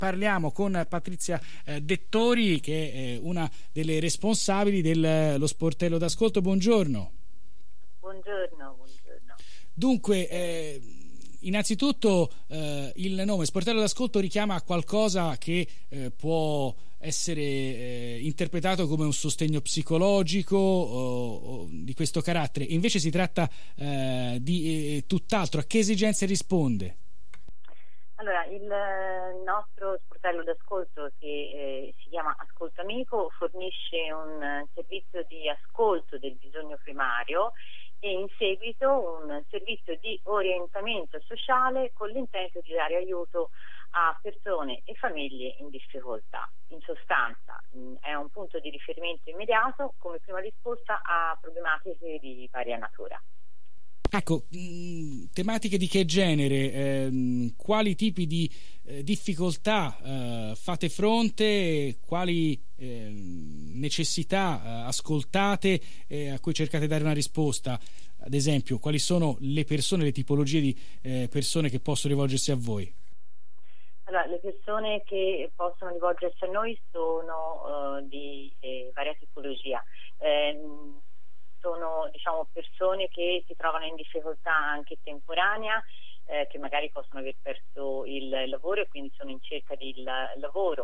parliamo con Patrizia Dettori, che è una delle responsabili dello sportello d'ascolto. Buongiorno. Buongiorno. Dunque, innanzitutto il nome sportello d'ascolto richiama a qualcosa che può essere interpretato come un sostegno psicologico o di questo carattere. Invece si tratta di tutt'altro. A che esigenze risponde? Allora, il nostro sportello d'ascolto, che si chiama Ascolto Amico, fornisce un servizio di ascolto del bisogno primario e in seguito un servizio di orientamento sociale con l'intento di dare aiuto a persone e famiglie in difficoltà. In sostanza è un punto di riferimento immediato come prima risposta a problematiche di varia natura. Ecco, tematiche di che genere? Quali tipi di difficoltà fate fronte? Quali necessità ascoltate a cui cercate di dare una risposta? Ad esempio, quali sono le persone, le tipologie di persone che possono rivolgersi a voi? Allora, le persone che possono rivolgersi a noi sono di varia tipologia. Sono persone che si trovano in difficoltà anche temporanea, che magari possono aver perso il lavoro e quindi sono in cerca di lavoro.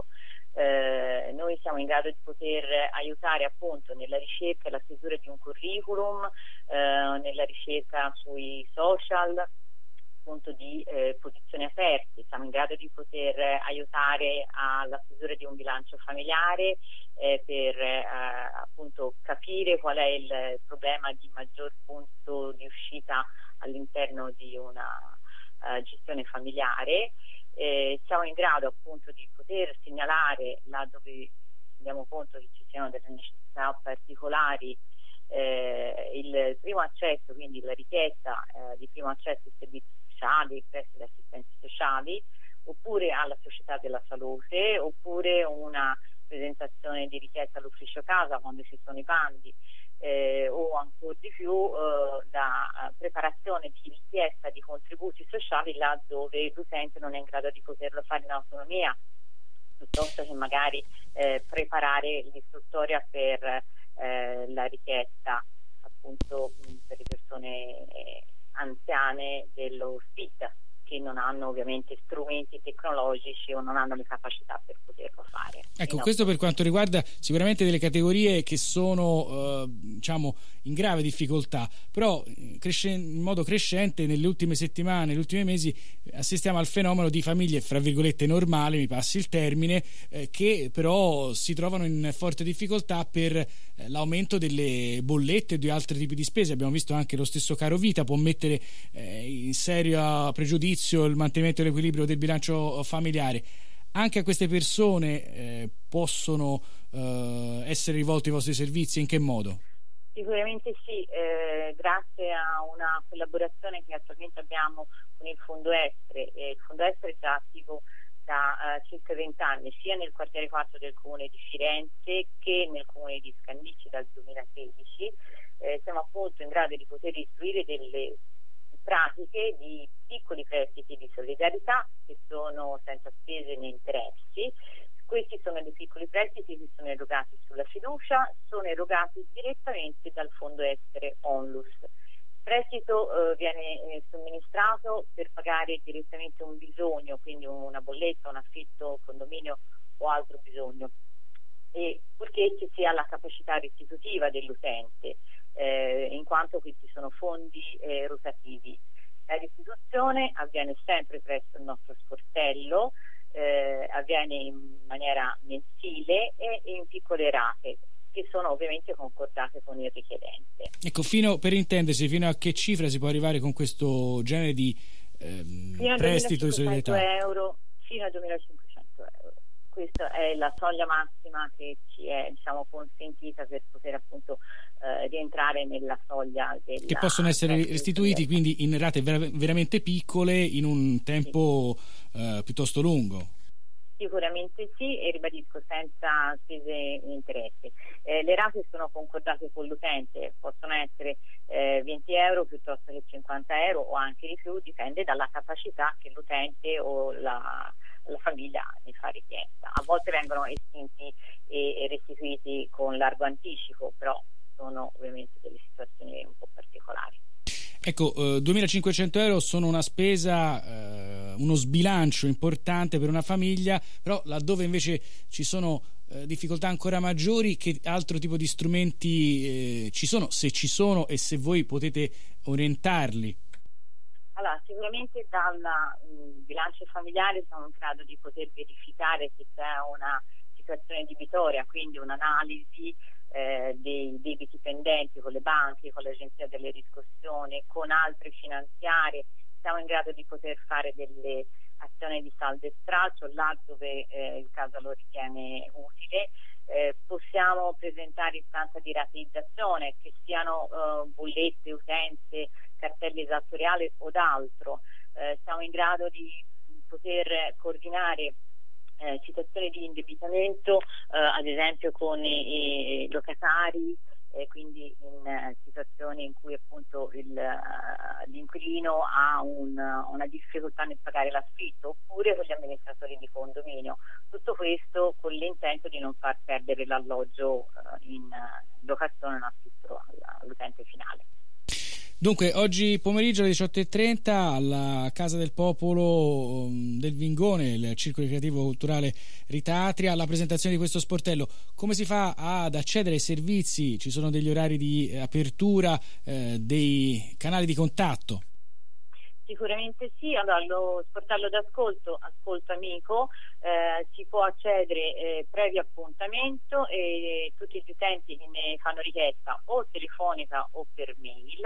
Noi siamo in grado di poter aiutare appunto nella ricerca e la stesura di un curriculum, nella ricerca sui social, appunto di posizioni aperte. Siamo in grado di poter aiutare alla stesura di un bilancio familiare per appunto capire qual è il problema di maggior punto di uscita all'interno di una gestione familiare. Siamo in grado appunto di poter segnalare là dove rendiamo conto che ci siano delle necessità particolari il primo accesso, quindi la richiesta di primo accesso ai servizi sociali, presso le assistenze sociali, oppure alla società della salute, oppure una presentazione di richiesta all'ufficio casa quando ci sono i bandi, o ancora di più la preparazione di richiesta di contributi sociali là dove l'utente non è in grado di poterlo fare in autonomia, piuttosto che magari preparare l'istruttoria per la richiesta appunto per le persone anziane dello SPID, che non hanno ovviamente strumenti tecnologici o non hanno le capacità per poterlo fare. Ecco, questo per quanto riguarda sicuramente delle categorie che sono in grave difficoltà, però in modo crescente nelle ultime settimane, negli ultimi mesi assistiamo al fenomeno di famiglie fra virgolette normali, mi passi il termine, che però si trovano in forte difficoltà per l'aumento delle bollette e di altri tipi di spese. Abbiamo visto anche lo stesso caro vita può mettere in serio pregiudizio il mantenimento dell'equilibrio del bilancio familiare. Anche a queste persone possono essere rivolti i vostri servizi? In che modo? Sicuramente sì, grazie a una collaborazione che attualmente abbiamo con il Fondo Estere. Il Fondo Estere è già attivo da circa 20 anni, sia nel quartiere 4 del comune di Firenze che nel comune di Scandicci dal 2016. Siamo appunto in grado di poter istruire delle pratiche di piccoli prestiti di solidarietà che sono senza spese né interessi. Questi sono dei piccoli prestiti che sono erogati sulla fiducia, sono erogati direttamente dal Fondo Estere Onlus. Il prestito viene somministrato per pagare direttamente un bisogno, quindi una bolletta, un affitto, un condominio o altro bisogno, e purché ci sia la capacità restitutiva dell'utente, in quanto questi sono fondi rotativi. La restituzione avviene sempre presso il nostro sportello, avviene in maniera mensile e in piccole rate, che sono ovviamente concordate con il richiedente. Ecco, per intendersi, fino a che cifra si può arrivare con questo genere di prestito di solidarietà? Euro, fino a 2.500 euro. Questa è la soglia massima che ci è consentita per poter appunto rientrare nella soglia della, che possono essere restituiti quindi in rate veramente piccole in un tempo piuttosto lungo. Sicuramente sì, e ribadisco senza spese e interessi. Le rate sono concordate con l'utente, possono essere 20 euro piuttosto che 50 euro o anche di più, dipende dalla capacità che l'utente o la la famiglia ne fa richiesta. A volte vengono estinti e restituiti con largo anticipo, però sono ovviamente delle situazioni un po' particolari. Ecco, 2.500 euro sono una spesa, uno sbilancio importante per una famiglia, però laddove invece ci sono difficoltà ancora maggiori, che altro tipo di strumenti ci sono, se ci sono, e se voi potete orientarli? Allora, sicuramente dal bilancio familiare siamo in grado di poter verificare se c'è una situazione debitoria, quindi un'analisi dei debiti pendenti con le banche, con l'agenzia delle riscossioni, con altre finanziarie. Siamo in grado di poter fare delle azioni di saldo e stralcio là dove il caso lo ritiene utile. Possiamo presentare istanza di rateizzazione, che siano bollette, utenze, cartelli esattoriali o d'altro. Siamo in grado di poter coordinare situazioni di indebitamento, ad esempio con i locatari, quindi in situazioni in cui appunto l'inquilino ha una difficoltà nel pagare l'affitto, oppure con gli amministratori di condominio. Tutto questo con l'intento di non far perdere l'alloggio in locazione o in affitto all'utente finale. Dunque, oggi pomeriggio alle 18:30 alla Casa del Popolo del Vingone, il Circolo Ricreativo Culturale Rita Atria, la presentazione di questo sportello. Come si fa ad accedere ai servizi? Ci sono degli orari di apertura, dei canali di contatto? Sicuramente sì. Allora, lo sportello d'ascolto, Ascolto Amico, si può accedere previo appuntamento, e tutti gli utenti che ne fanno richiesta o telefonica o per mail,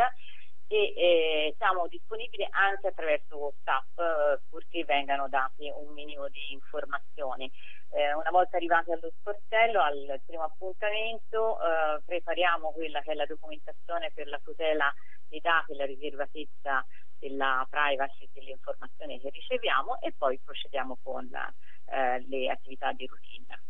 e siamo disponibili anche attraverso WhatsApp, purché vengano date un minimo di informazioni. Una volta arrivati allo sportello, al primo appuntamento, prepariamo quella che è la documentazione per la tutela dei dati e la riservatezza della privacy delle informazioni che riceviamo, e poi procediamo con le attività di routine.